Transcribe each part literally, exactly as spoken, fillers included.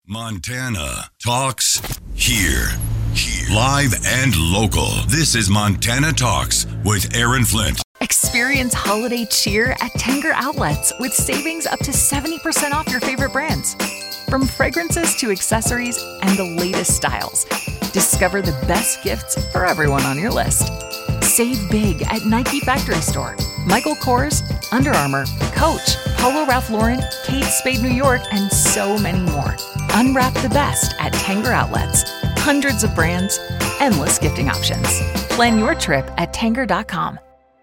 Montana Talks here. Here. Live and local. This is Montana Talks with Aaron Flint. Experience holiday cheer at Tanger Outlets with savings up to seventy percent off your favorite brands. From fragrances to accessories and the latest styles. Discover the best gifts for everyone on your list. Save big at Nike Factory Store, Michael Kors, Under Armour, Coach, Polo Ralph Lauren, Kate Spade New York, and so many more. Unwrap the best at Tanger Outlets. Hundreds of brands, endless gifting options. Plan your trip at tanger dot com.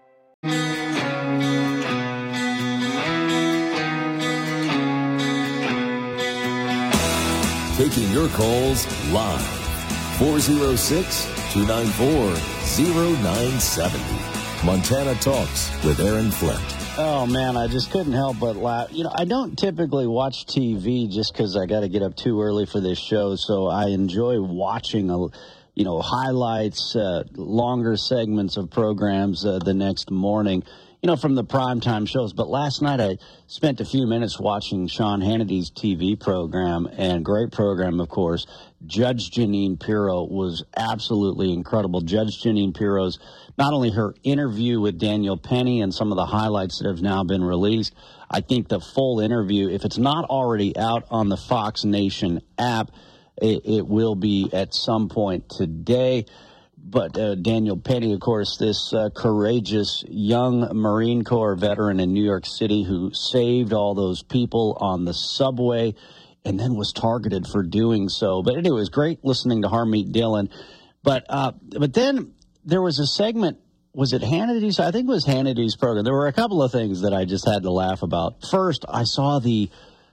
Taking your calls live. four oh six, two nine four, oh nine seven oh. Montana Talks with Aaron Flint. Oh, man, I just couldn't help but laugh. You know, I don't typically watch T V just because I got to get up too early for this show, so I enjoy watching, a, you know, highlights, uh, longer segments of programs uh, the next morning, you know, from the primetime shows. But last night I spent a few minutes watching Sean Hannity's T V program, and great program, of course. Judge Jeanine Pirro was absolutely incredible. Judge Jeanine Pirro's, not only her interview with Daniel Penny and some of the highlights that have now been released, I think the full interview, if it's not already out on the Fox Nation app, it, it will be at some point today. But uh, Daniel Penny, of course, this uh, courageous young Marine Corps veteran in New York City who saved all those people on the subway and then was targeted for doing so. But anyway, it was great listening to Harmeet Dillon. But uh, but then there was a segment, was it Hannity's? I think it was Hannity's program. There were a couple of things that I just had to laugh about. First, I saw the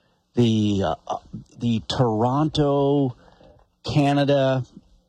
the uh, the Toronto, Canada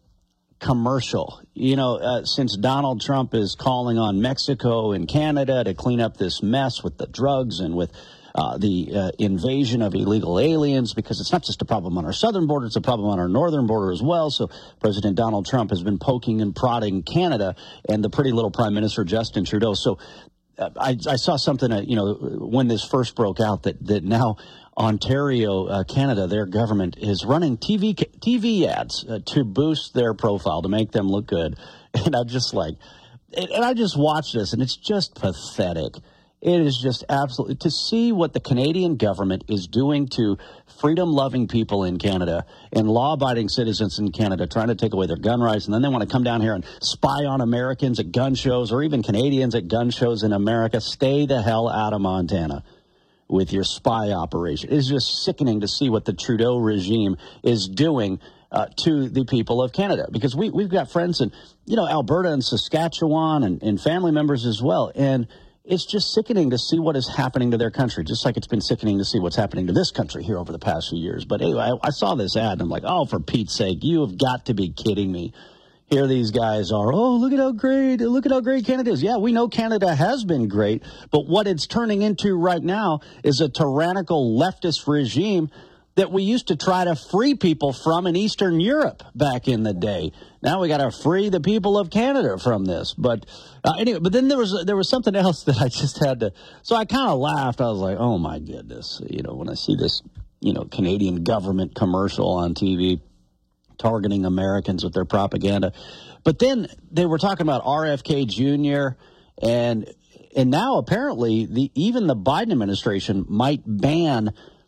commercial. You know, uh, since Donald Trump is calling on Mexico and Canada to clean up this mess with the drugs and with uh, the uh, invasion of illegal aliens, because it's not just a problem on our southern border, it's a problem on our northern border as well. So President Donald Trump has been poking and prodding Canada and the pretty little Prime Minister Justin Trudeau. So uh, I, I saw something, uh, you know, when this first broke out, that, that now Ontario, uh, Canada, their government is running T V T V ads uh, to boost their profile, to make them look good. And I just like, and I just watched this, and it's just pathetic. It is just absolutely, to see what the Canadian government is doing to freedom-loving people in Canada and law-abiding citizens in Canada, trying to take away their gun rights, and then they want to come down here and spy on Americans at gun shows, or even Canadians at gun shows in America. Stay the hell out of Montana with your spy operation. It's just sickening to see what the Trudeau regime is doing uh, to the people of Canada, because we, we've got friends in, you know, Alberta and Saskatchewan and, and family members as well. And it's just sickening to see what is happening to their country, just like it's been sickening to see what's happening to this country here over the past few years. But anyway, I, I saw this ad and I'm like, oh, for Pete's sake, you have got to be kidding me. Here these guys are, oh, look at how great, look at how great Canada is. Yeah, we know Canada has been great, but what it's turning into right now is a tyrannical leftist regime that we used to try to free people from in Eastern Europe back in the day. Now we got to free the people of Canada from this. But uh, anyway, but then there was there was something else that I just had to. So I kind of laughed. I was like, oh my goodness, you know, when I see this, you know, Canadian government commercial on T V targeting Americans with their propaganda. But then they were talking about R F K Junior and and now apparently the even the Biden administration might ban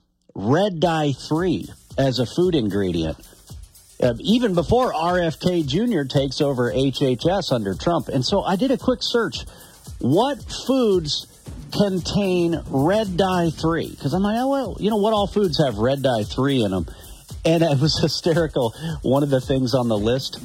red dye three as a food ingredient, uh, even before R F K Junior takes over H H S under Trump. And so I did a quick search. What foods contain red dye three? Because I'm like, oh, well, you know, what all foods have red dye three in them? And it was hysterical. One of the things on the list,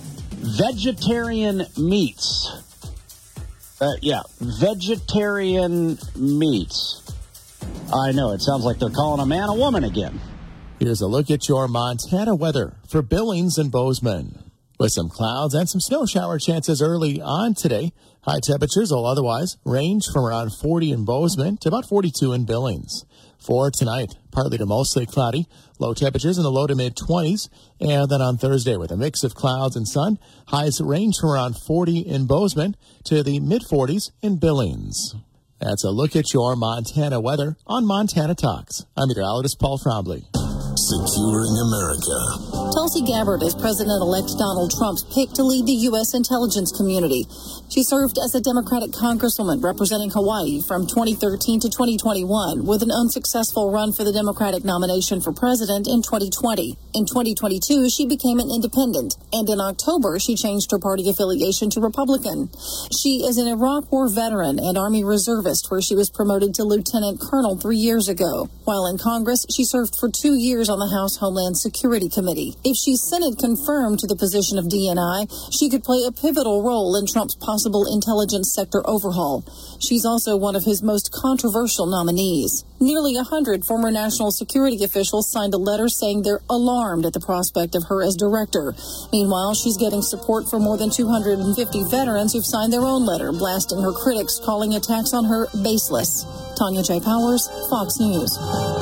vegetarian meats. Uh, yeah, vegetarian meats. I know, it sounds like they're calling a man a woman again. Here's a look at your Montana weather for Billings and Bozeman. With some clouds and some snow shower chances early on today. High temperatures will otherwise range from around forty in Bozeman to about forty-two in Billings. For tonight, partly to mostly cloudy, low temperatures in the low to mid-twenties. And then on Thursday, with a mix of clouds and sun, highs range from around forty in Bozeman to the mid-forties in Billings. That's a look at your Montana weather on Montana Talks. I'm meteorologist Paul Trombley. securing America. Tulsi Gabbard is President-elect Donald Trump's pick to lead the U S intelligence community. She served as a Democratic congresswoman representing Hawaii from twenty thirteen to twenty twenty-one, with an unsuccessful run for the Democratic nomination for president in twenty twenty. In twenty twenty-two, she became an independent, and in October, she changed her party affiliation to Republican. She is an Iraq War veteran and Army reservist, where she was promoted to lieutenant colonel three years ago. While in Congress, she served for two years on the House Homeland Security Committee. If she's Senate confirmed to the position of D N I, she could play a pivotal role in Trump's possible intelligence sector overhaul. She's also one of his most controversial nominees. Nearly a hundred former national security officials signed a letter saying they're alarmed at the prospect of her as director. Meanwhile, she's getting support from more than two hundred fifty veterans who've signed their own letter, blasting her critics, calling attacks on her baseless. Tanya J. Powers, Fox News.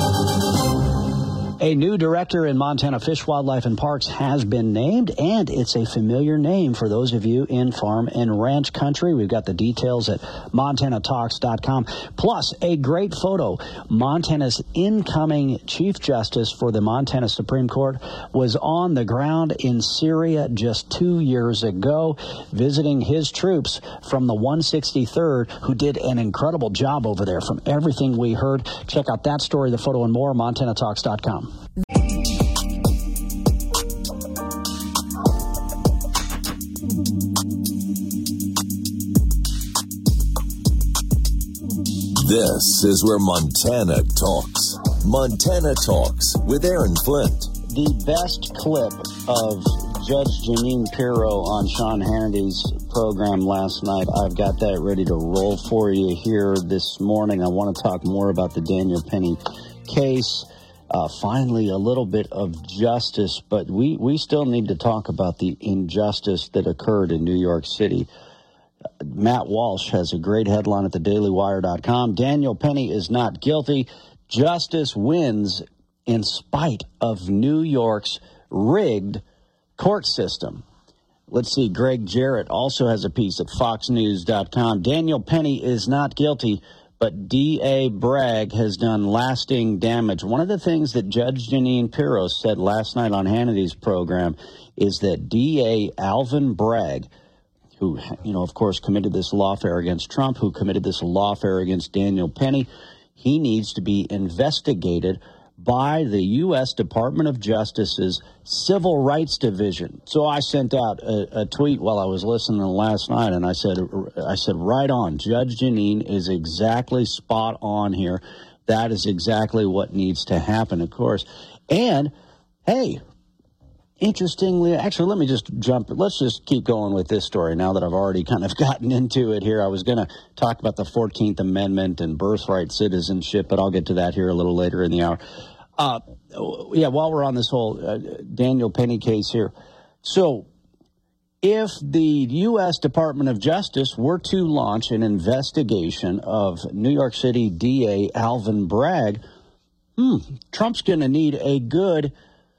A new director in Montana Fish, Wildlife, and Parks has been named, and it's a familiar name for those of you in farm and ranch country. We've got the details at montana talks dot com, plus a great photo. Montana's incoming Chief Justice for the Montana Supreme Court was on the ground in Syria just two years ago, visiting his troops from the one sixty-third, who did an incredible job over there. From everything we heard, check out that story, the photo, and more, montana talks dot com. This is where Montana talks. Montana Talks with Aaron Flint. The best clip of Judge Jeanine Pirro on Sean Hannity's program last night, I've got that ready to roll for you here this morning. I want to talk more about the Daniel Penny case. Uh, finally, a little bit of justice, but we, we still need to talk about the injustice that occurred in New York City. Uh, Matt Walsh has a great headline at the daily wire dot com. Daniel Penny is not guilty. Justice wins in spite of New York's rigged court system. Let's see, Greg Jarrett also has a piece at fox news dot com. Daniel Penny is not guilty, but D A Bragg has done lasting damage. One of the things that Judge Jeanine Pirro said last night on Hannity's program is that D A Alvin Bragg, who, you know, of course, committed this lawfare against Trump, who committed this lawfare against Daniel Penny, he needs to be investigated by the U S Department of Justice's Civil Rights Division. So I sent out a, a tweet while I was listening last night, and I said, I said, right on. Judge Jeanine is exactly spot on here. That is exactly what needs to happen, of course. And, hey, interestingly, actually, let me just jump. Let's just keep going with this story now that I've already kind of gotten into it here. I was going to talk about the fourteenth Amendment and birthright citizenship, but I'll get to that here a little later in the hour. Uh, yeah, while we're on this whole uh, Daniel Penny case here. So if the U S Department of Justice were to launch an investigation of New York City D A Alvin Bragg, hmm, Trump's going to need a good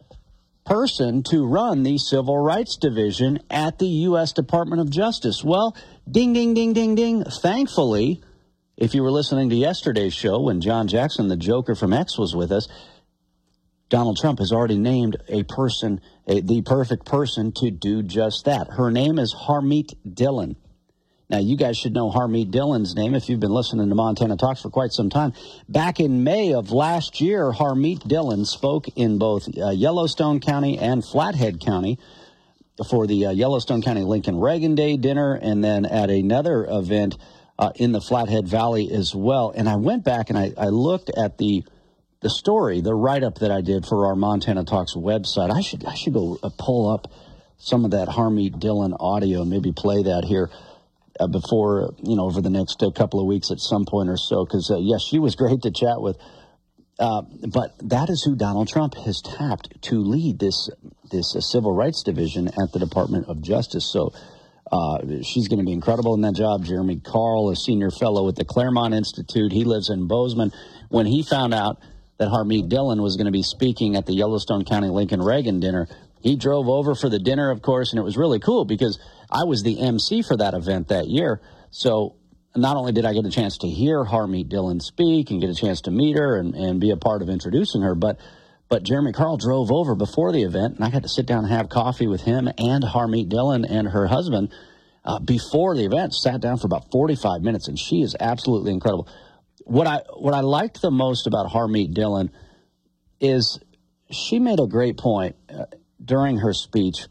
person to run the Civil Rights Division at the U S Department of Justice. Well, ding, ding, ding, ding, ding. Thankfully, if you were listening to yesterday's show when John Jackson, the Joker from X, was with us, Donald Trump has already named a person, a, the perfect person to do just that. Her name is Harmeet Dillon. Now, you guys should know Harmeet Dillon's name if you've been listening to Montana Talks for quite some time. Back in May of last year, Harmeet Dillon spoke in both uh, Yellowstone County and Flathead County for the uh, Yellowstone County Lincoln Reagan Day dinner, and then at another event uh, in the Flathead Valley as well. And I went back and I, I looked at the the story, the write-up that I did for our Montana Talks website. I should I should go uh, pull up some of that Harmeet Dillon audio and maybe play that here uh, before, you know, over the next uh, couple of weeks at some point or so, because, uh, yes, she was great to chat with. Uh, but that is who Donald Trump has tapped to lead this this uh, Civil Rights Division at the Department of Justice. So uh, she's going to be incredible in that job. Jeremy Carl, a senior fellow at the Claremont Institute, he lives in Bozeman. When he found out that Harmeet Dillon was going to be speaking at the Yellowstone County Lincoln Reagan dinner, he drove over for the dinner, of course, and it was really cool because I was the M C for that event that year. So not only did I get a chance to hear Harmeet Dillon speak and get a chance to meet her and, and be a part of introducing her, but But Jeremy Carl drove over before the event, and I got to sit down and have coffee with him and Harmeet Dillon and her husband uh, before the event. Sat down for about forty-five minutes, and she is absolutely incredible. What I what I liked the most about Harmeet Dillon is she made a great point uh, during her speech.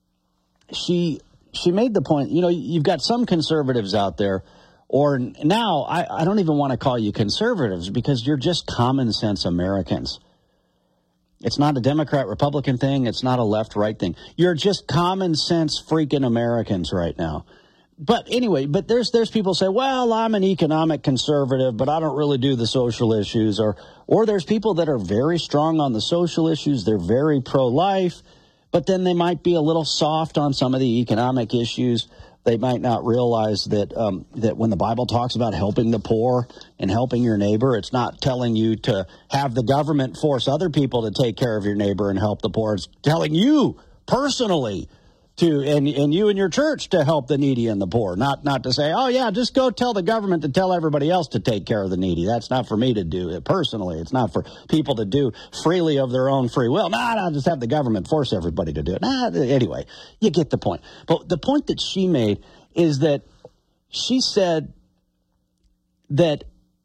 She she made the point, you know, you've got some conservatives out there, or now I, I don't even want to call you conservatives because you're just common sense Americans. It's not a Democrat-Republican thing. It's not a left-right thing. You're just common sense freaking Americans right now. But anyway, but there's there's people say, well, I'm an economic conservative, but I don't really do the social issues. Or or there's people that are very strong on the social issues. They're very pro-life, but then they might be a little soft on some of the economic issues. They might not realize that um, that when the Bible talks about helping the poor and helping your neighbor, it's not telling you to have the government force other people to take care of your neighbor and help the poor. It's telling you personally to and, and you and your church to help the needy and the poor, not not to say, oh, yeah, just go tell the government to tell everybody else to take care of the needy. That's not for me to do it personally. It's not for people to do freely of their own free will. Nah, nah, just have the government force everybody to do it. Nah, anyway, you get the point. But the point that she made is that she said that,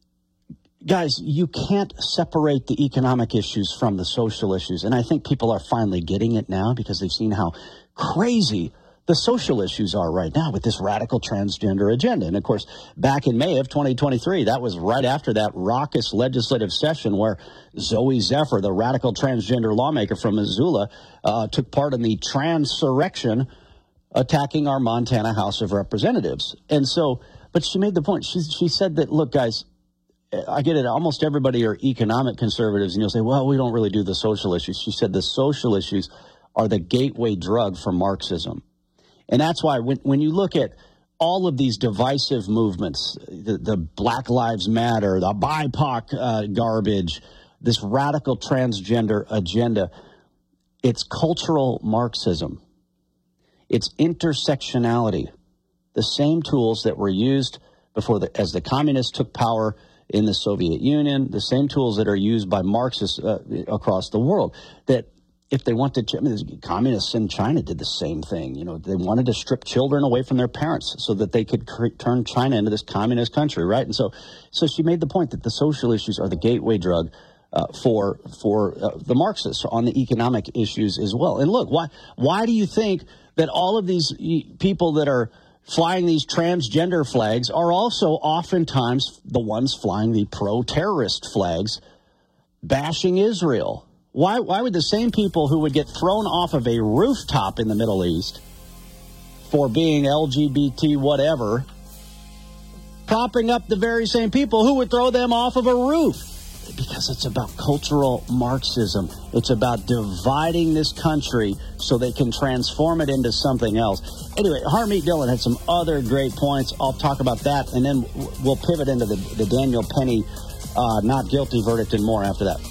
guys, you can't separate the economic issues from the social issues. And I think people are finally getting it now because they've seen how crazy the social issues are right now with this radical transgender agenda. And, of course, back in May of twenty twenty-three, that was right after that raucous legislative session where Zoe Zephyr, the radical transgender lawmaker from Missoula, uh, took part in the transurrection attacking our Montana House of Representatives. And so, but she made the point. She, she said that, look, guys, I get it. Almost everybody are economic conservatives, and you'll say, well, we don't really do the social issues. She said the social issues are the gateway drug for Marxism. And that's why when, when you look at all of these divisive movements, the, the Black Lives Matter, the B I P O C uh, garbage, this radical transgender agenda, it's cultural Marxism. It's intersectionality. The same tools that were used before the, as the communists took power in the Soviet Union, the same tools that are used by Marxists uh, across the world, that if they want to, I mean, the communists in China did the same thing. You know, they wanted to strip children away from their parents so that they could cre- turn China into this communist country, right? And so, so she made the point that the social issues are the gateway drug uh, for for uh, the Marxists on the economic issues as well. And look, why why do you think that all of these people that are flying these transgender flags are also oftentimes the ones flying the pro-terrorist flags, bashing Israel? Why, why would the same people who would get thrown off of a rooftop in the Middle East for being L G B T whatever, propping up the very same people who would throw them off of a roof? Because it's about cultural Marxism. It's about dividing this country so they can transform it into something else. Anyway, Harmeet Dillon had some other great points. I'll talk about that, and then we'll pivot into the, the Daniel Penny uh, not guilty verdict and more after that.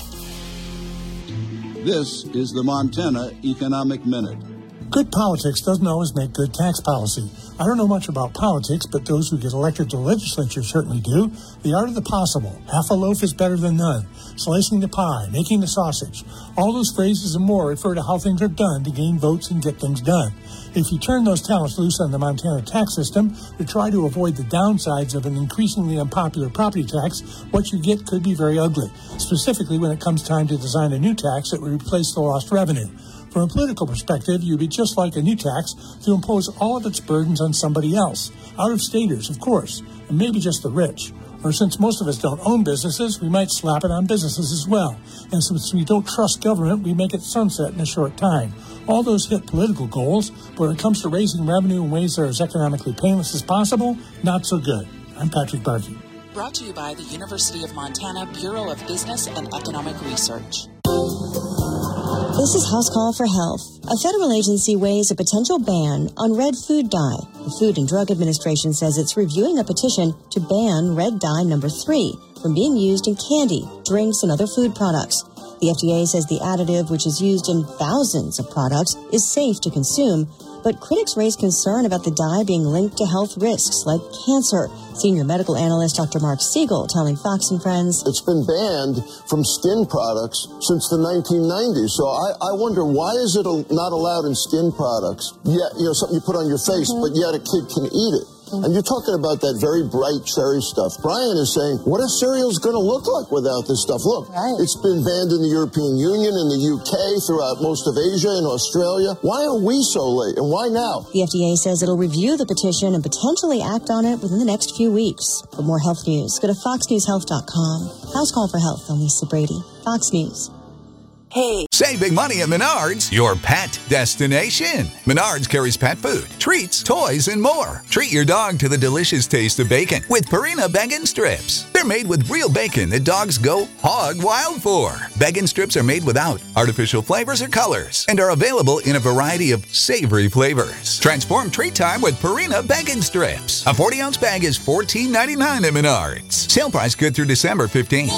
This is the Montana Economic Minute. Good politics doesn't always make good tax policy. I don't know much about politics, but those who get elected to the legislature certainly do. The art of the possible. Half a loaf is better than none. Slicing the pie, making the sausage. All those phrases and more refer to how things are done to gain votes and get things done. If you turn those talents loose on the Montana tax system to try to avoid the downsides of an increasingly unpopular property tax, what you get could be very ugly, specifically when it comes time to design a new tax that would replace the lost revenue. From a political perspective, you'd be just like a new tax to impose all of its burdens on somebody else. Out-of-staters, of course, and maybe just the rich. Or since most of us don't own businesses, we might slap it on businesses as well. And since we don't trust government, we make it sunset in a short time. All those hit political goals, but when it comes to raising revenue in ways that are as economically painless as possible, not so good. I'm Patrick Barkey. Brought to you by the University of Montana Bureau of Business and Economic Research. This is House Call for Health. A federal agency weighs a potential ban on red food dye. The Food and Drug Administration says it's reviewing a petition to ban red dye number three from being used in candy, drinks, and other food products. The F D A says the additive, which is used in thousands of products, is safe to consume, but critics raise concern about the dye being linked to health risks like cancer. Senior medical analyst Doctor Mark Siegel telling Fox and Friends, it's been banned from skin products since the nineteen nineties. So I, I wonder, why is it not allowed in skin products? Yeah, you know, something you put on your face, mm-hmm. but yet a kid can eat it. And you're talking about that very bright cherry stuff. Brian is saying, what are cereals going to look like without this stuff? Look, right. It's been banned in the European Union, in the U K, throughout most of Asia, in Australia. Why are we so late, and why now? The F D A says it'll review the petition and potentially act on it within the next few weeks. For more health news, go to fox news health dot com. House Call for Health, I'm Lisa Brady, Fox News. Hey. Save big money at Menards, your pet destination. Menards carries pet food, treats, toys, and more. Treat your dog to the delicious taste of bacon with Purina Bacon Strips. They're made with real bacon that dogs go hog wild for. Bacon strips are made without artificial flavors or colors and are available in a variety of savory flavors. Transform treat time with Purina Bacon Strips. A forty-ounce bag is fourteen ninety-nine at Menards. Sale price good through December fifteenth.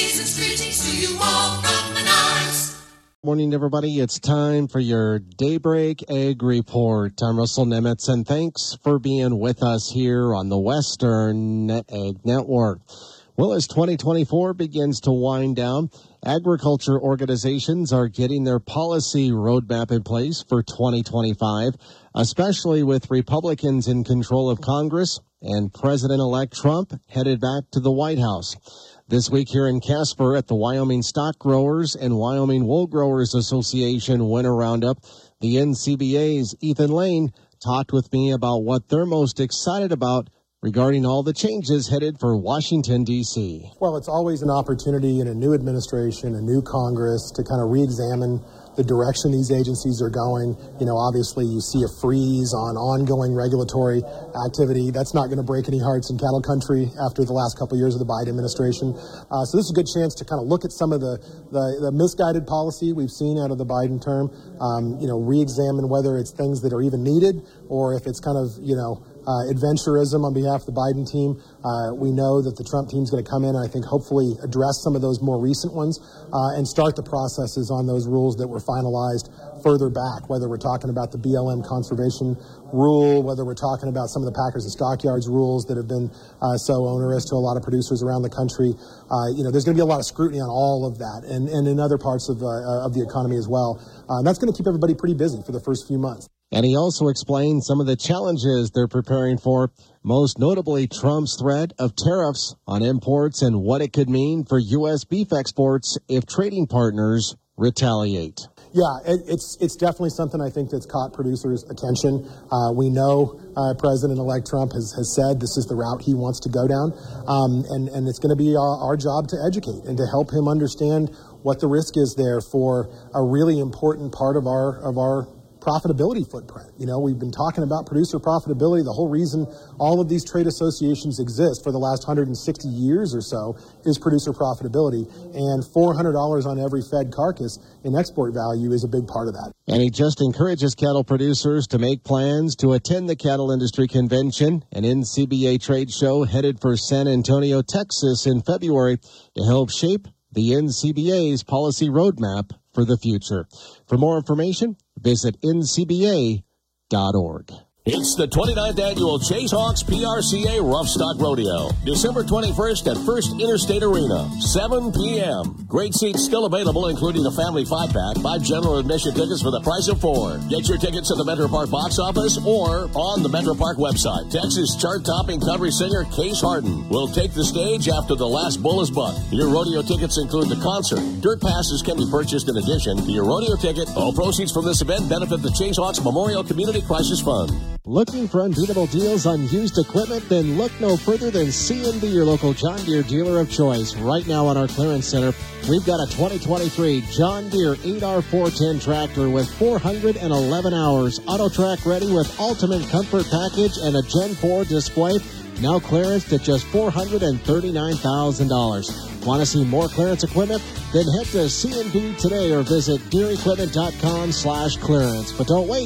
Morning, everybody. It's time for your Daybreak Egg Report. I'm Russell Nemitz, and thanks for being with us here on the Western Net Egg Network. Well, as twenty twenty-four begins to wind down, agriculture organizations are getting their policy roadmap in place for twenty twenty-five, especially with Republicans in control of Congress and President-elect Trump headed back to the White House. This week here in Casper at the Wyoming Stock Growers and Wyoming Wool Growers Association Winter Roundup, the N C B A's Ethan Lane talked with me about what they're most excited about regarding all the changes headed for Washington, D C. Well, it's always an opportunity in a new administration, a new Congress, to kind of re-examine the direction these agencies are going. You know, obviously you see a freeze on ongoing regulatory activity. That's not going to break any hearts in cattle country after the last couple of years of the Biden administration. Uh, so this is a good chance to kind of look at some of the, the, the misguided policy we've seen out of the Biden term, um, you know, re-examine whether it's things that are even needed or if it's kind of, you know, Uh, adventurism on behalf of the Biden team. Uh, we know that the Trump team's going to come in and I think hopefully address some of those more recent ones uh, and start the processes on those rules that were finalized further back, whether we're talking about the B L M conservation rule, whether we're talking about some of the Packers and Stockyards rules that have been uh, so onerous to a lot of producers around the country. Uh, you know, there's going to be a lot of scrutiny on all of that and, and in other parts of, uh, of the economy as well. Uh, and that's going to keep everybody pretty busy for the first few months. And he also explained some of the challenges they're preparing for, most notably Trump's threat of tariffs on imports and what it could mean for U S beef exports if trading partners retaliate. Yeah, it, it's it's definitely something I think that's caught producers' attention. Uh, we know uh, President-elect Trump has, has said this is the route he wants to go down, um, and, and it's going to be our, our job to educate and to help him understand what the risk is there for a really important part of our of our profitability footprint. You know, we've been talking about producer profitability. The whole reason all of these trade associations exist for the last one hundred sixty years or so is producer profitability. And four hundred dollars on every fed carcass in export value is a big part of that. And he just encourages cattle producers to make plans to attend the Cattle Industry Convention, an N C B A trade show headed for San Antonio, Texas in February to help shape the N C B A's policy roadmap for the future. For more information, visit N C B A dot org. It's the twenty-ninth Annual Chase Hawks P R C A Rough Stock Rodeo, December twenty-first at First Interstate Arena, seven p.m. Great seats still available, including a family five-pack, five general admission tickets for the price of four. Get your tickets at the Metro Park box office or on the Metro Park website. Texas chart-topping country singer Case Harden will take the stage after the last bull is bucked. Your rodeo tickets include the concert. Dirt passes can be purchased in addition to your rodeo ticket. All proceeds from this event benefit the Chase Hawks Memorial Community Crisis Fund. Looking for unbeatable deals on used equipment? Then look no further than C and B, your local John Deere dealer of choice. Right now on our clearance center, we've got a twenty twenty-three John Deere eight R four ten tractor with four hundred eleven hours, auto track ready with ultimate comfort package and a Gen four display. Now clearanced at just four hundred thirty-nine thousand dollars. Want to see more clearance equipment? Then head to C and B today or visit deere equipment dot com slash clearance. But don't wait.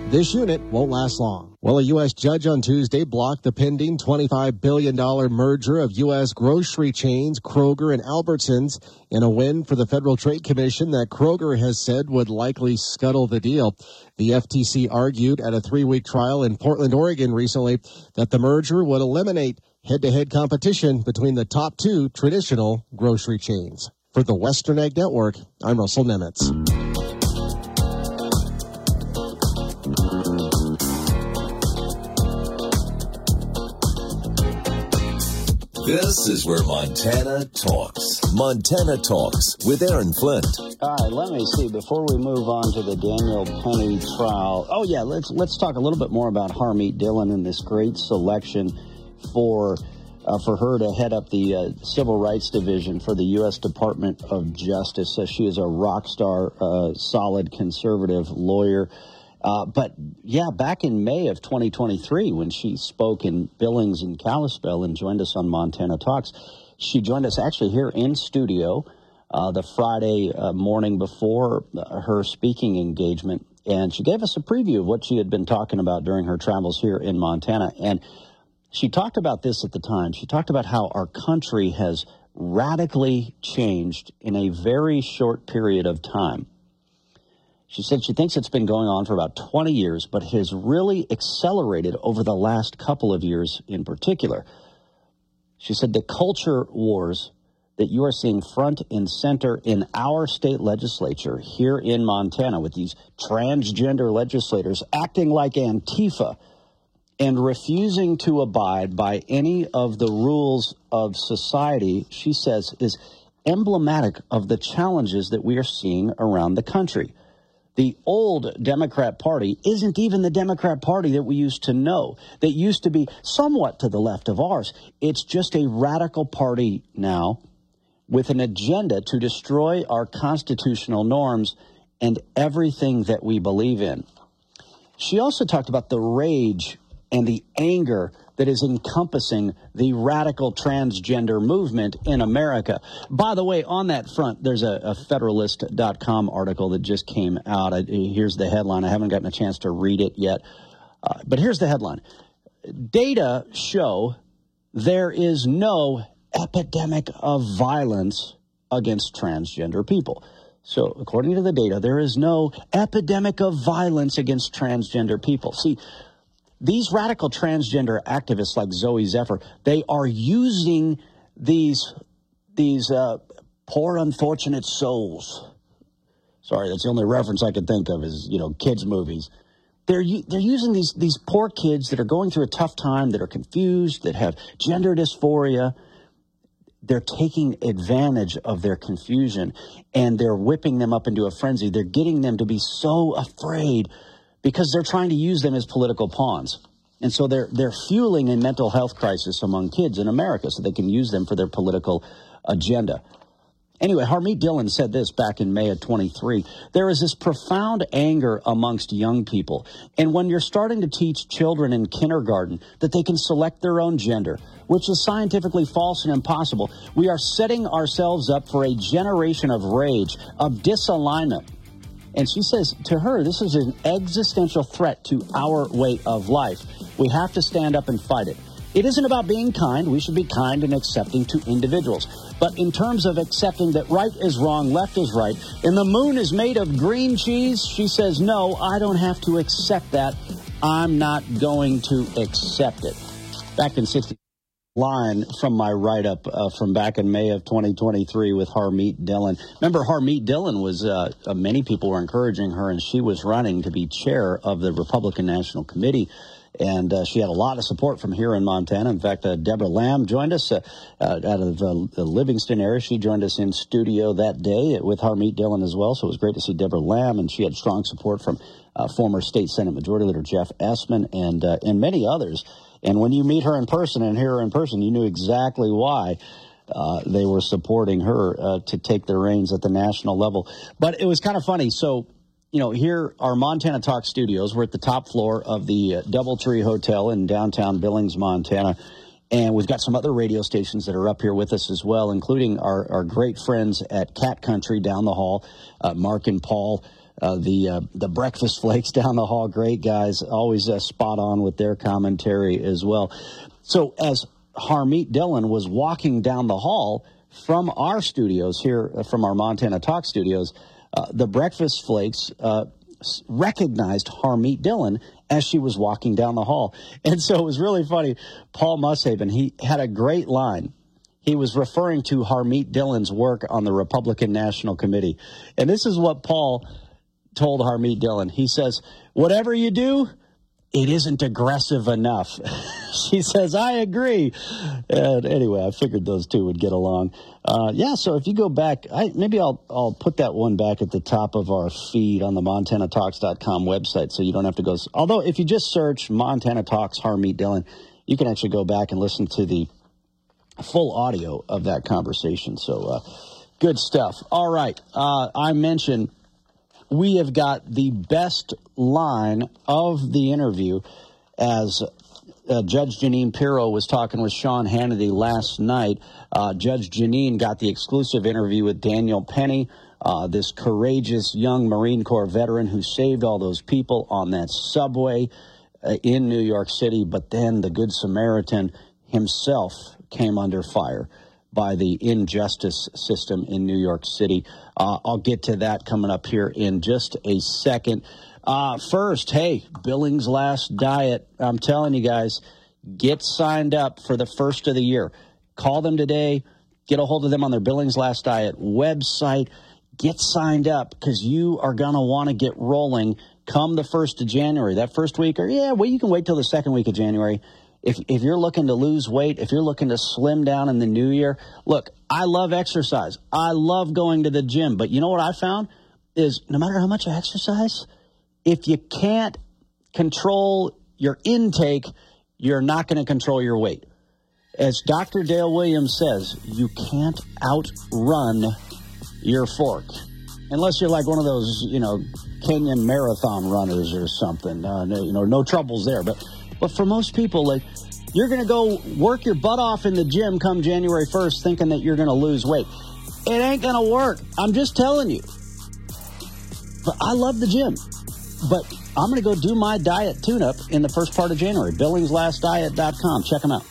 this unit won't last long. Well, a U S judge on Tuesday blocked the pending twenty-five billion dollars merger of U S grocery chains Kroger and Albertsons in a win for the Federal Trade Commission that Kroger has said would likely scuttle the deal. The F T C argued at a three-week trial in Portland, Oregon recently that the merger would eliminate head-to-head competition between the top two traditional grocery chains. For the Western Ag Network, I'm Russell Nemitz. This is where Montana talks. Montana Talks with Aaron Flint. All right, let me see. Before we move on to the Daniel Penny trial, oh yeah, let's let's talk a little bit more about Harmeet Dillon and this great selection for uh, for her to head up the uh, Civil Rights Division for the U S Department of Justice. So she is a rock star, uh, solid conservative lawyer. Uh, but, yeah, back in May of twenty twenty-three, when she spoke in Billings and Kalispell and joined us on Montana Talks, she joined us actually here in studio uh, the Friday uh, morning before her speaking engagement. And she gave us a preview of what she had been talking about during her travels here in Montana. And she talked about this at the time. She talked about how our country has radically changed in a very short period of time. She said she thinks it's been going on for about twenty years, but has really accelerated over the last couple of years in particular. She said the culture wars that you are seeing front and center in our state legislature here in Montana with these transgender legislators acting like Antifa and refusing to abide by any of the rules of society, she says, is emblematic of the challenges that we are seeing around the country. The old Democrat Party isn't even the Democrat Party that we used to know, that used to be somewhat to the left of ours. It's just a radical party now with an agenda to destroy our constitutional norms and everything that we believe in. She also talked about the rage and the anger that is encompassing the radical transgender movement in America. By the way, on that front, there's a, a Federalist dot com article that just came out. I, here's the headline. I haven't gotten a chance to read it yet. Uh, but here's the headline. Data show there is no epidemic of violence against transgender people. So according to the data, there is no epidemic of violence against transgender people. See, these radical transgender activists like Zoe Zephyr, they are using these these uh, poor unfortunate souls. Sorry, that's the only reference I could think of is, you know, kids' movies. They're they're using these these poor kids that are going through a tough time, that are confused, that have gender dysphoria. They're taking advantage of their confusion, and they're whipping them up into a frenzy. They're getting them to be so afraid because they're trying to use them as political pawns. And so they're they're fueling a mental health crisis among kids in America so they can use them for their political agenda. Anyway, Harmeet Dillon said this back in May of twenty-three. There is this profound anger amongst young people. And when you're starting to teach children in kindergarten that they can select their own gender, which is scientifically false and impossible, we are setting ourselves up for a generation of rage, of disalignment. And she says to her, this is an existential threat to our way of life. We have to stand up and fight it. It isn't about being kind. We should be kind and accepting to individuals. But in terms of accepting that right is wrong, left is right, and the moon is made of green cheese, she says, no, I don't have to accept that. I'm not going to accept it. Back in sixty line from my write-up uh, from back in May of twenty twenty-three with Harmeet Dillon. Remember, Harmeet Dillon was, uh, uh, many people were encouraging her, and she was running to be chair of the Republican National Committee. And uh, she had a lot of support from here in Montana. In fact, uh, Deborah Lamb joined us uh, uh, out of uh, the Livingston area. She joined us in studio that day with Harmeet Dillon as well. So it was great to see Deborah Lamb, and she had strong support from uh, former State Senate Majority Leader Jeff Essman and uh, and many others. And when you meet her in person and hear her in person, you knew exactly why uh, they were supporting her uh, to take the reins at the national level. But it was kind of funny. So, you know, here are Montana Talk Studios. We're at the top floor of the uh, Doubletree Hotel in downtown Billings, Montana. And we've got some other radio stations that are up here with us as well, including our, our great friends at Cat Country down the hall, uh, Mark and Paul. Uh, the uh, the breakfast flakes down the hall, great guys, always uh, spot on with their commentary as well. So as Harmeet Dillon was walking down the hall from our studios here, uh, from our Montana Talk studios, uh, the breakfast flakes uh, recognized Harmeet Dillon as she was walking down the hall. And so it was really funny. Paul Mushaven, he had a great line. He was referring to Harmeet Dillon's work on the Republican National Committee. And this is what Paul told Harmeet Dillon. He says, whatever you do, it isn't aggressive enough. She says, I agree. And anyway, I figured those two would get along. Uh, yeah, so if you go back, I, maybe I'll I'll put that one back at the top of our feed on the Montana Talks dot com website so you don't have to go. Although if you just search Montana Talks Harmeet Dillon, you can actually go back and listen to the full audio of that conversation. So uh, good stuff. All right. Uh, I mentioned we have got the best line of the interview as uh, Judge Jeanine Pirro was talking with Sean Hannity last night. Uh, Judge Jeanine got the exclusive interview with Daniel Penny, uh, this courageous young Marine Corps veteran who saved all those people on that subway uh, in New York City. But then the Good Samaritan himself came under fire by the injustice system in New York City. Uh, I'll get to that coming up here in just a second. Uh, first, hey, Billings Last Diet. I'm telling you guys, get signed up for the first of the year. Call them today. Get a hold of them on their Billings Last Diet website. Get signed up because you are going to want to get rolling come the first of January. That first week, or yeah, well, you can wait till the second week of January. If if you're looking to lose weight, if you're looking to slim down in the new year, look, I love exercise. I love going to the gym. But you know what I found is no matter how much I exercise, if you can't control your intake, you're not going to control your weight. As Doctor Dale Williams says, you can't outrun your fork. Unless you're like one of those, you know, Kenyan marathon runners or something. Uh, no, you know, no troubles there. But But for most people, like, you're going to go work your butt off in the gym come January first thinking that you're going to lose weight. It ain't going to work. I'm just telling you. But I love the gym. But I'm going to go do my diet tune-up in the first part of January. Billings Last Diet dot com. Check them out.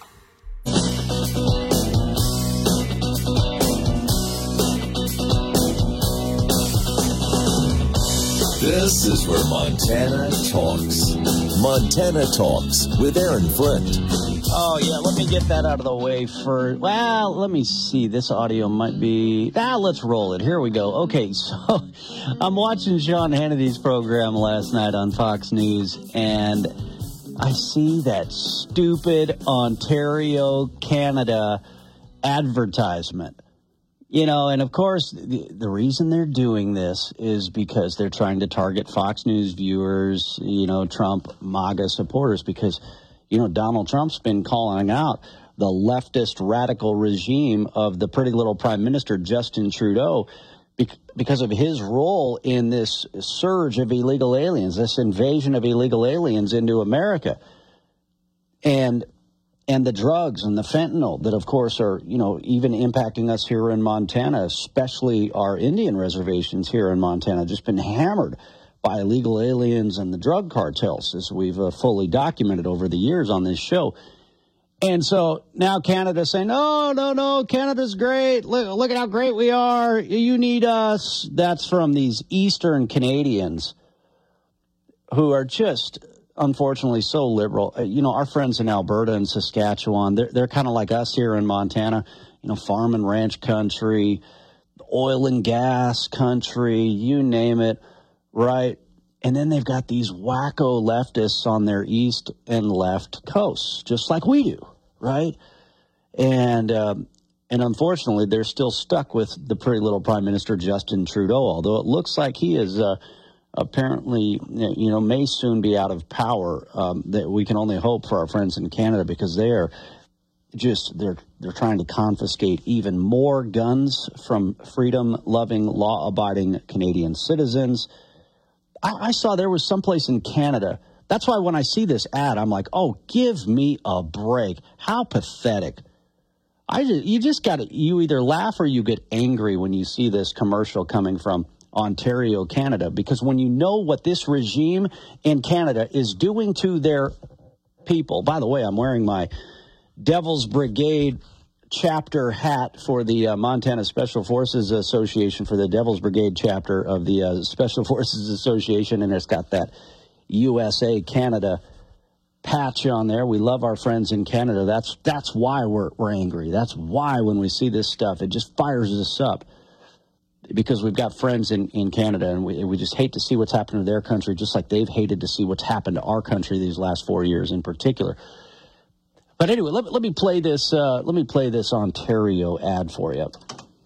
This is where Montana talks. Montana Talks with Aaron Flint. Oh, yeah, let me get that out of the way first. Well, let me see. This audio might be... Ah, let's roll it. Here we go. Okay, so I'm watching Sean Hannity's program last night on Fox News, and I see that stupid Ontario, Canada advertisement. You know, and of course, the, the reason they're doing this is because they're trying to target Fox News viewers, you know, Trump MAGA supporters, because, you know, Donald Trump's been calling out the leftist radical regime of the pretty little Prime Minister, Justin Trudeau, bec- because of his role in this surge of illegal aliens, this invasion of illegal aliens into America. And And the drugs and the fentanyl that, of course, are, you know, even impacting us here in Montana, especially our Indian reservations here in Montana, just been hammered by illegal aliens and the drug cartels, as we've uh, fully documented over the years on this show. And so now Canada's saying, no, no, no, Canada's great. Look, look at how great we are. You need us. That's from these Eastern Canadians who are just... unfortunately, so liberal. Uh, you know, our friends in Alberta and Saskatchewan, they're, they're kind of like us here in Montana, you know, farm and ranch country, oil and gas country, you name it, right? And then they've got these wacko leftists on their east and left coasts, just like we do, right? And, um, and unfortunately, they're still stuck with the pretty little Prime Minister, Justin Trudeau, although it looks like he is... Uh, apparently, you know, may soon be out of power. Um, that we can only hope for our friends in Canada, because they are just, they're they're trying to confiscate even more guns from freedom-loving, law-abiding Canadian citizens. I, I saw there was someplace in Canada. That's why when I see this ad, I'm like, oh, give me a break. How pathetic. I just, you just got to, you either laugh or you get angry when you see this commercial coming from Ontario, Canada, because when you know what this regime in Canada is doing to their people, by the way, I'm wearing my Devil's Brigade chapter hat for the uh, Montana Special Forces Association, for the Devil's Brigade chapter of the uh, Special Forces Association, and it's got that U S A Canada patch on there. We love our friends in Canada. That's that's why we're we're angry. That's why when we see this stuff, it just fires us up, because we've got friends in, in Canada, and we we just hate to see what's happened to their country, just like they've hated to see what's happened to our country these last four years in particular. But anyway, let, let me play this. Uh, let me play this Ontario ad for you.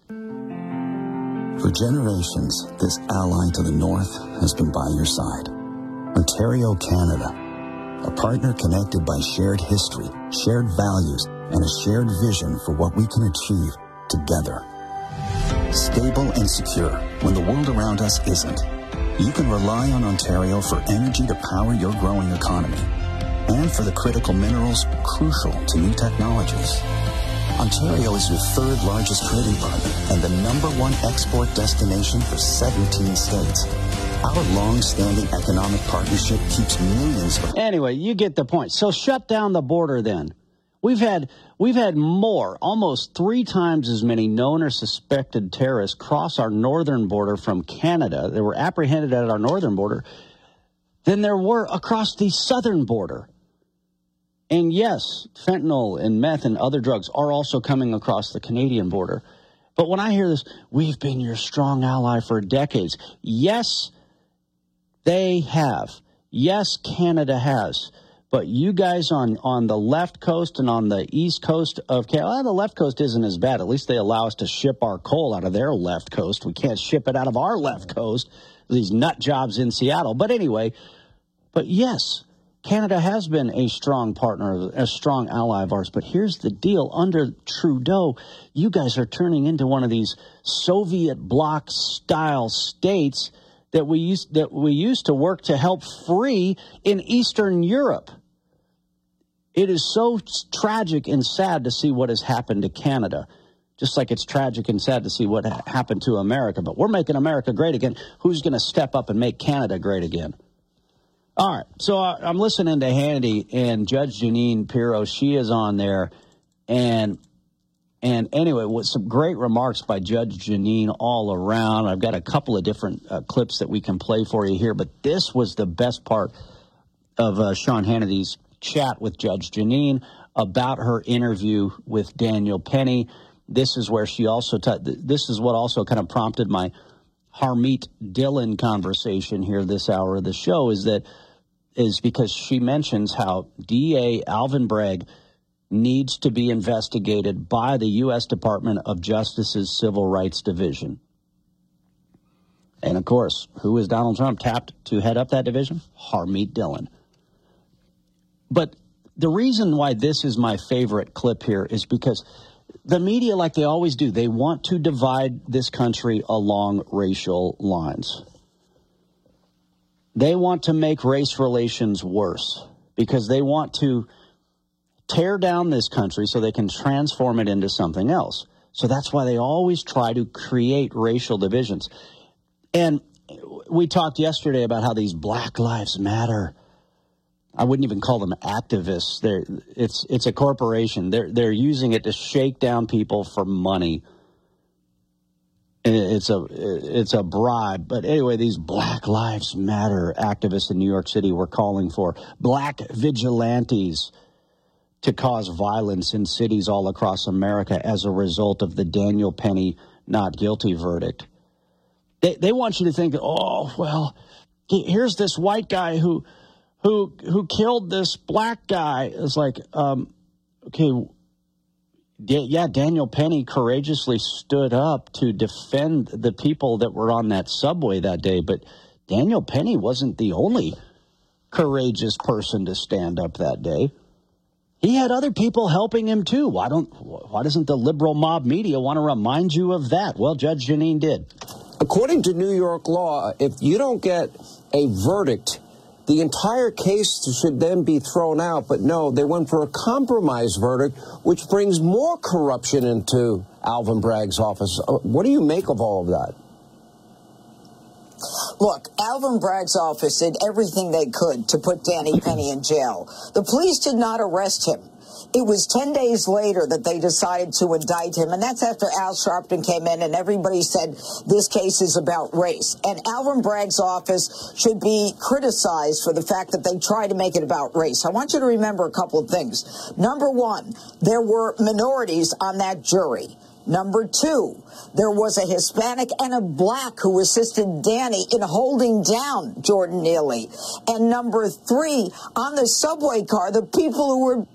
For generations, this ally to the north has been by your side. Ontario, Canada, a partner connected by shared history, shared values, and a shared vision for what we can achieve together. Stable and secure when the world around us isn't. You can rely on Ontario for energy to power your growing economy, and for the critical minerals crucial to new technologies. Ontario is your third largest trading partner and the number one export destination for seventeen states. Our long-standing economic partnership keeps millions of... Anyway, you get the point. So shut down the border then. We've had we've had more, almost three times as many known or suspected terrorists cross our northern border from Canada that were apprehended at our northern border than there were across the southern border. And yes, fentanyl and meth and other drugs are also coming across the Canadian border. But when I hear this, we've been your strong ally for decades. Yes, they have. Yes, Canada has. But you guys on, on the left coast and on the east coast of Canada, well, the left coast isn't as bad. At least they allow us to ship our coal out of their left coast. We can't ship it out of our left coast, these nut jobs in Seattle. But anyway, but yes, Canada has been a strong partner, a strong ally of ours. But here's the deal. Under Trudeau, you guys are turning into one of these Soviet bloc-style states that we used that we used to work to help free in Eastern Europe. It is so tragic and sad to see what has happened to Canada, just like it's tragic and sad to see what ha- happened to America. But we're making America great again. Who's going to step up and make Canada great again? All right, so uh, I'm listening to Hannity, and Judge Jeanine Pirro, she is on there, and and anyway, with some great remarks by Judge Jeanine all around. I've got a couple of different uh, clips that we can play for you here, but this was the best part of uh, Sean Hannity's chat with Judge Jeanine about her interview with Daniel Penny. This is where she also, t- this is what also kind of prompted my Harmeet Dillon conversation here this hour of the show, is that is because she mentions how D A Alvin Bragg needs to be investigated by the U S Department of Justice's Civil Rights Division. And, of course, who is Donald Trump tapped to head up that division? Harmeet Dillon. But the reason why this is my favorite clip here is because the media, like they always do, they want to divide this country along racial lines. They want to make race relations worse because they want to tear down this country so they can transform it into something else. So that's why they always try to create racial divisions. And we talked yesterday about how these Black Lives Matter, I wouldn't even call them activists. They're, it's it's a corporation. They're they're using it to shake down people for money. It's a it's a bribe. But anyway, these Black Lives Matter activists in New York City were calling for black vigilantes to cause violence in cities all across America as a result of the Daniel Penny not guilty verdict. They they want you to think, oh, well, here's this white guy who who who killed this black guy. It's like, um, okay, yeah, Daniel Penny courageously stood up to defend the people that were on that subway that day, but Daniel Penny wasn't the only courageous person to stand up that day. He had other people helping him too. Why don't why doesn't the liberal mob media want to remind you of that? Well, Judge Jeanine did. According to New York law, if you don't get a verdict, the entire case should then be thrown out. But no, they went for a compromise verdict, which brings more corruption into Alvin Bragg's office. What do you make of all of that? Look, Alvin Bragg's office did everything they could to put Danny Penny in jail. The police did not arrest him. It was ten days later that they decided to indict him, and that's after Al Sharpton came in and everybody said this case is about race. And Alvin Bragg's office should be criticized for the fact that they tried to make it about race. I want you to remember a couple of things. Number one, there were minorities on that jury. Number two, there was a Hispanic and a black who assisted Danny in holding down Jordan Neely. And number three, on the subway car, the people who were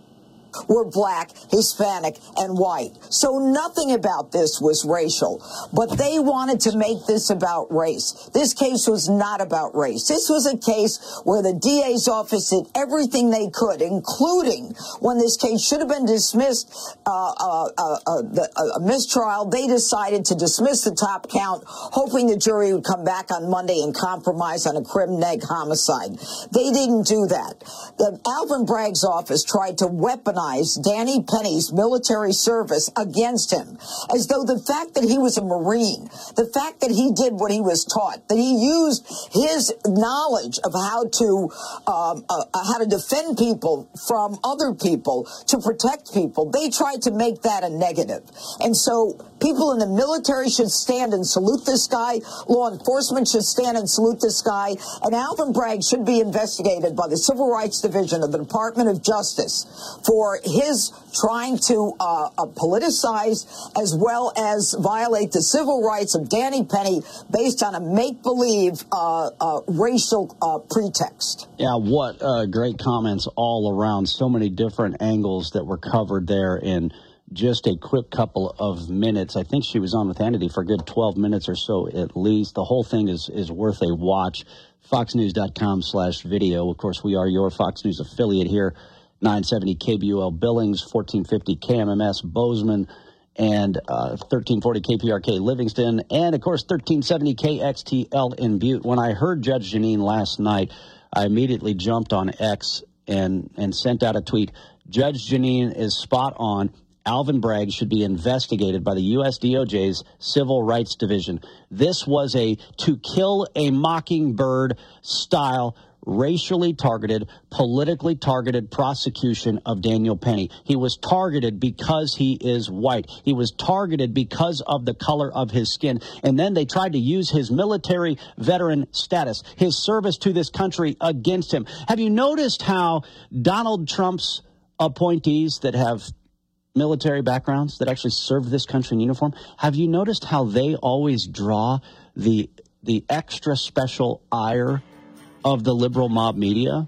were black, Hispanic, and white. So nothing about this was racial. But they wanted to make this about race. This case was not about race. This was a case where the D A's office did everything they could, including when this case should have been dismissed, uh, uh, uh, uh, the, uh, a mistrial, they decided to dismiss the top count, hoping the jury would come back on Monday and compromise on a crim neg homicide. They didn't do that. The Alvin Bragg's office tried to weaponize Danny Penny's military service against him, as though the fact that he was a Marine, the fact that he did what he was taught, that he used his knowledge of how to um, uh, how to defend people from other people, to protect people, they tried to make that a negative. And so people in the military should stand and salute this guy. Law enforcement should stand and salute this guy. And Alvin Bragg should be investigated by the Civil Rights Division of the Department of Justice for his trying to uh, uh, politicize as well as violate the civil rights of Danny Penny based on a make-believe uh, uh, racial uh, pretext. Yeah, what uh, great comments all around. So many different angles that were covered there in just a quick couple of minutes. I think she was on with Hannity for a good twelve minutes or so at least. The whole thing is, is worth a watch. fox news dot com slash video. Of course, we are your Fox News affiliate here. nine seventy K B U L Billings, fourteen fifty K M M S Bozeman, and uh, thirteen forty K P R K Livingston, and, of course, thirteen seventy K X T L in Butte. When I heard Judge Jeanine last night, I immediately jumped on X and, and sent out a tweet. Judge Jeanine is spot on. Alvin Bragg should be investigated by the U S D O J's Civil Rights Division. This was a To Kill a Mockingbird style, racially targeted, politically targeted prosecution of Daniel Penny. He was targeted because he is white. He was targeted because of the color of his skin. And then they tried to use his military veteran status, his service to this country, against him. Have you noticed how Donald Trump's appointees that have military backgrounds, that actually serve this country in uniform, have you noticed how they always draw the the extra special ire of the liberal mob media?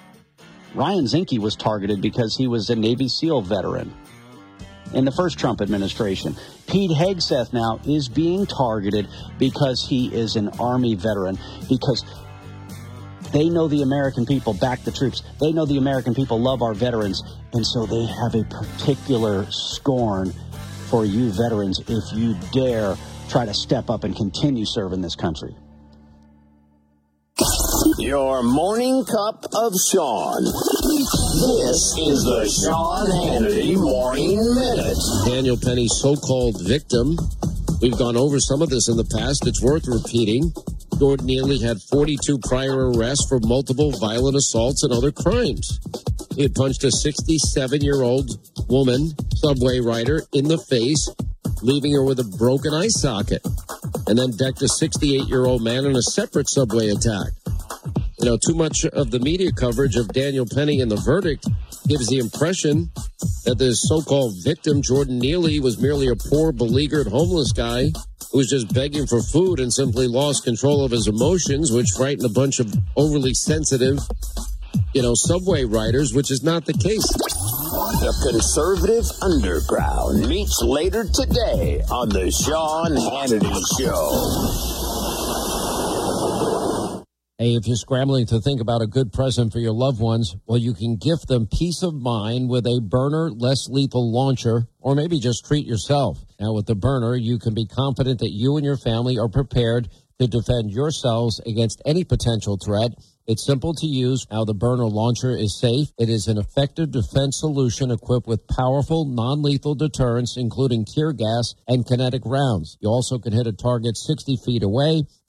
Ryan Zinke was targeted because he was a Navy SEAL veteran in the first Trump administration. Pete Hegseth now is being targeted because he is an Army veteran, because they know the American people back the troops. They know the American people love our veterans, and so they have a particular scorn for you veterans if you dare try to step up and continue serving this country. Your morning cup of Sean. This is the Sean Hannity Morning Minute. Daniel Penny's so-called victim. We've gone over some of this in the past. It's worth repeating. Jordan Neely had forty-two prior arrests for multiple violent assaults and other crimes. He had punched a sixty-seven-year-old woman, subway rider, in the face, leaving her with a broken eye socket, and then decked a sixty-eight-year-old man in a separate subway attack. You know, too much of the media coverage of Daniel Penny and the verdict gives the impression that this so-called victim, Jordan Neely, was merely a poor, beleaguered, homeless guy who was just begging for food and simply lost control of his emotions, which frightened a bunch of overly sensitive, you know, subway riders, which is not the case. The Conservative Underground meets later today on the Sean Hannity Show. Hey, if you're scrambling to think about a good present for your loved ones, well, you can gift them peace of mind with a Byrna less lethal launcher, or maybe just treat yourself. Now, with the Byrna, you can be confident that you and your family are prepared to defend yourselves against any potential threat. It's simple to use. Now, the Byrna launcher is safe. It is an effective defense solution equipped with powerful, non-lethal deterrents, including tear gas and kinetic rounds. You also can hit a target sixty feet away.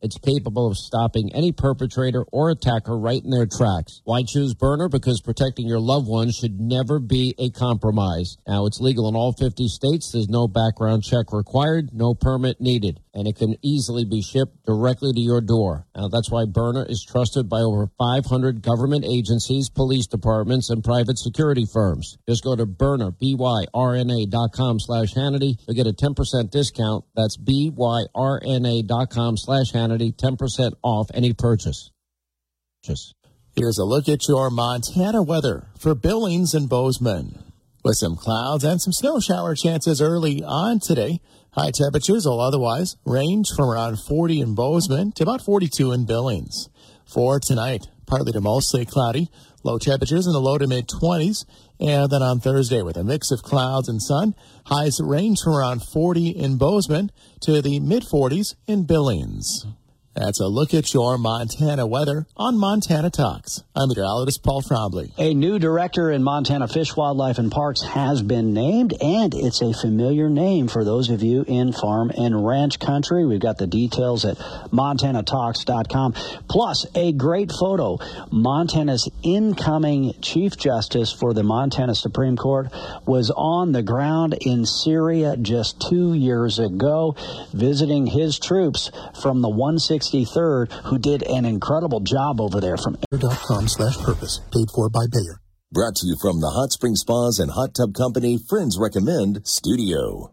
It's capable of stopping any perpetrator or attacker right in their tracks. Why choose Byrna? Because protecting your loved ones should never be a compromise. Now, it's legal in all fifty states. There's no background check required, no permit needed, and it can easily be shipped directly to your door. Now, that's why Byrna is trusted by over five hundred government agencies, police departments, and private security firms. Just go to Byrna, B Y R N A dot com slash Hannity. You'll get a ten percent discount. That's B Y R N A dot com slash Hannity, ten percent off any purchase. Just. Here's a look at your Montana weather for Billings and Bozeman. With some clouds and some snow shower chances early on today. High temperatures will otherwise range from around forty in Bozeman to about forty-two in Billings. For tonight, partly to mostly cloudy, low temperatures in the low to mid-twenties. And then on Thursday, with a mix of clouds and sun, highs range from around forty in Bozeman to the mid-forties in Billings. That's a look at your Montana weather on Montana Talks. I'm meteorologist Paul Trombley. A new director in Montana Fish, Wildlife, and Parks has been named, and it's a familiar name for those of you in farm and ranch country. We've got the details at montana talks dot com. Plus, a great photo. Montana's incoming Chief Justice for the Montana Supreme Court was on the ground in Syria just two years ago, visiting his troops from the one sixty-third, who did an incredible job over there. From dot com slash purpose, paid for by Bayer. Brought to you from the Hot Spring Spas and Hot Tub Company Friends Recommend Studio.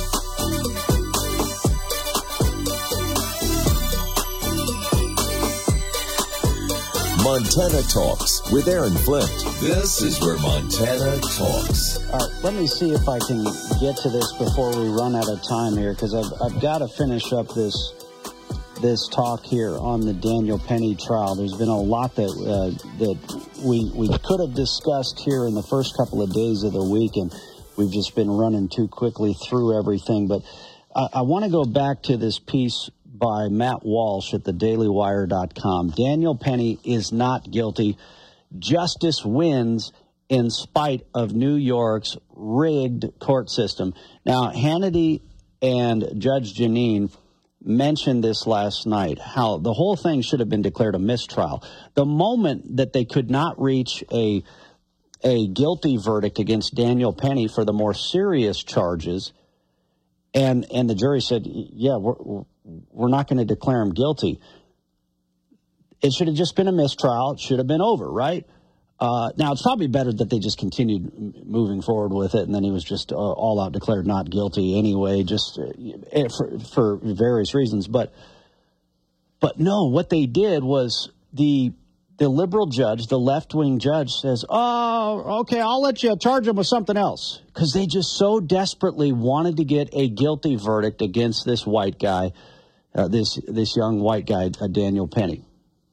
Montana Talks with Aaron Flint. This is where Montana talks. All right, let me see if I can get to this before we run out of time here, because I've, I've got to finish up this this talk here on the Daniel Penny trial. There's been a lot that uh, that we we could have discussed here in the first couple of days of the week, and we've just been running too quickly through everything. But I, I want to go back to this piece by Matt Walsh at the daily wire dot com. Daniel Penny is not guilty. Justice wins in spite of New York's rigged court system. Now, Hannity and Judge Jeanine mentioned this last night, how the whole thing should have been declared a mistrial. The moment that they could not reach a a guilty verdict against Daniel Penny for the more serious charges, and and the jury said, yeah, we're, we're not going to declare him guilty, it should have just been a mistrial. It should have been over, right? Uh, now, it's probably better that they just continued moving forward with it, and then he was just uh, all out declared not guilty anyway, just uh, for, for various reasons. But but no, what they did was the the liberal judge, the left-wing judge, says, oh, okay, I'll let you charge him with something else, because they just so desperately wanted to get a guilty verdict against this white guy, uh, this this young white guy, uh, Daniel Penny.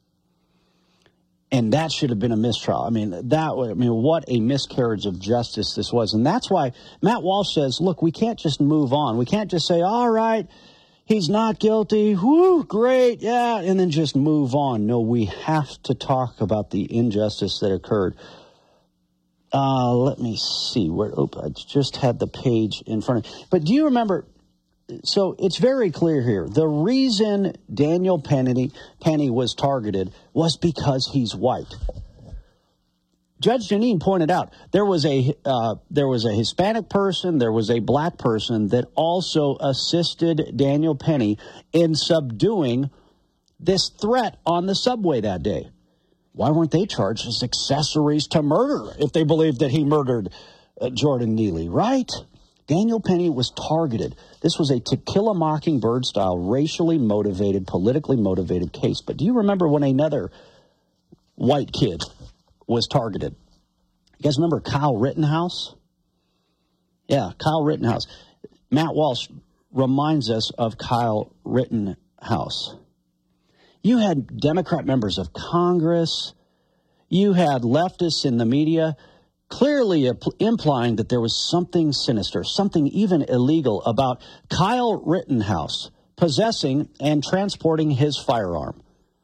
And that should have been a mistrial. I mean, that. I mean, what a miscarriage of justice this was. And that's why Matt Walsh says, look, we can't just move on. We can't just say, all right, he's not guilty. Whoo, great, yeah, and then just move on. No, we have to talk about the injustice that occurred. Uh, let me see. Where? Oh, I just had the page in front of me. But do you remember? So it's very clear here. The reason Daniel Penny, Penny was targeted was because he's white. Judge Jeanine pointed out there was a uh, there was a Hispanic person, there was a black person that also assisted Daniel Penny in subduing this threat on the subway that day. Why weren't they charged as accessories to murder if they believed that he murdered uh, Jordan Neely, right? Daniel Penny was targeted. This was a To Kill a Mockingbird style, racially motivated, politically motivated case. But do you remember when another white kid was targeted? You guys remember Kyle Rittenhouse? Yeah, Kyle Rittenhouse. Matt Walsh reminds us of Kyle Rittenhouse. You had Democrat members of Congress. You had leftists in the media clearly implying that there was something sinister, something even illegal about Kyle Rittenhouse possessing and transporting his firearm.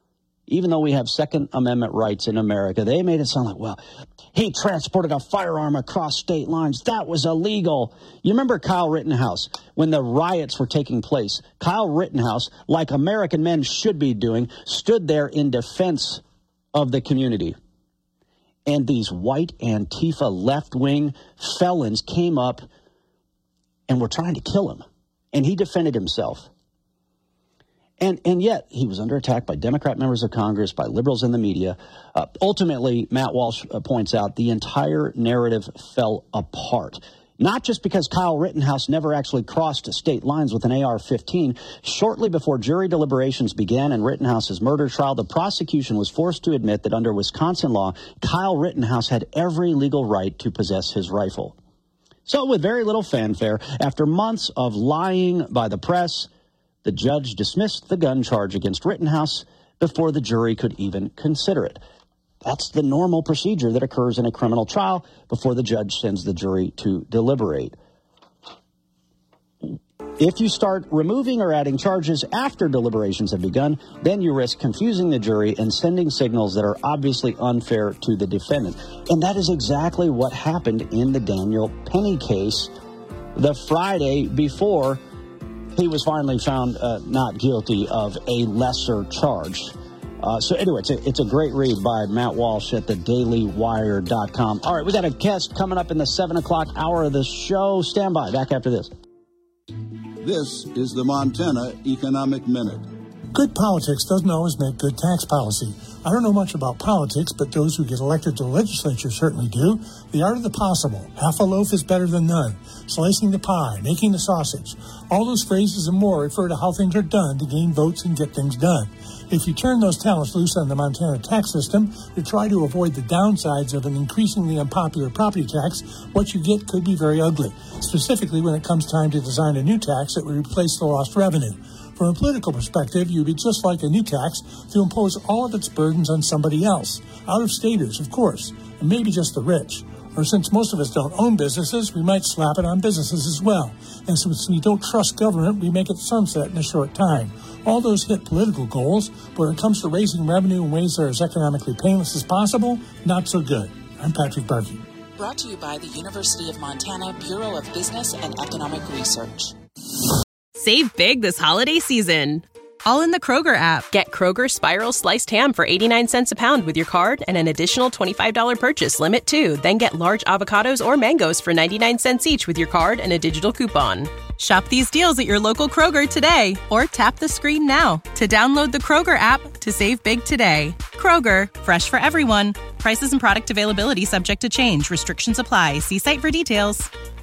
even though we have Second Amendment rights in America, they made it sound like, well, he transported a firearm across state lines. That was illegal. You remember Kyle Rittenhouse, when the riots were taking place? Kyle Rittenhouse, like American men should be doing, stood there in defense of the community. And these white Antifa left-wing felons came up and were trying to kill him. And he defended himself. And and yet he was under attack by Democrat members of Congress, by liberals in the media. Uh, ultimately, Matt Walsh uh, points out the entire narrative fell apart. Not just because Kyle Rittenhouse never actually crossed state lines with an A R fifteen. Shortly before jury deliberations began in Rittenhouse's murder trial, the prosecution was forced to admit that under Wisconsin law, Kyle Rittenhouse had every legal right to possess his rifle. So with very little fanfare, after months of lying by the press, the judge dismissed the gun charge against Rittenhouse before the jury could even consider it. That's the normal procedure that occurs in a criminal trial before the judge sends the jury to deliberate. If you start removing or adding charges after deliberations have begun, then you risk confusing the jury and sending signals that are obviously unfair to the defendant. And that is exactly what happened in the Daniel Penny case the Friday before he was finally found uh, not guilty of a lesser charge. Uh, so anyway, it's a, it's a great read by Matt Walsh at the daily wire dot com. All right, we got a guest coming up in the seven o'clock hour of the show. Stand by. Back after this. This is the Montana Economic Minute. Good politics doesn't always make good tax policy. I don't know much about politics, but those who get elected to the legislature certainly do. The art of the possible. Half a loaf is better than none. Slicing the pie, making the sausage. All those phrases and more refer to how things are done to gain votes and get things done. If you turn those talents loose on the Montana tax system to try to avoid the downsides of an increasingly unpopular property tax, what you get could be very ugly, specifically when it comes time to design a new tax that would replace the lost revenue. From a political perspective, you'd be just like a new tax to impose all of its burdens on somebody else. Out-of-staters, of course, and maybe just the rich. Or since most of us don't own businesses, we might slap it on businesses as well. And since we don't trust government, we make it sunset in a short time. All those hit political goals, but when it comes to raising revenue in ways that are as economically painless as possible, not so good. I'm Patrick Barkey. Brought to you by the University of Montana Bureau of Business and Economic Research. Save big this holiday season, all in the Kroger app. Get Kroger Spiral Sliced Ham for eighty-nine cents a pound with your card and an additional twenty-five dollars purchase limit too. Then get large avocados or mangoes for ninety-nine cents each with your card and a digital coupon. Shop these deals at your local Kroger today or tap the screen now to download the Kroger app to save big today. Kroger, fresh for everyone. Prices and product availability subject to change. Restrictions apply. See site for details.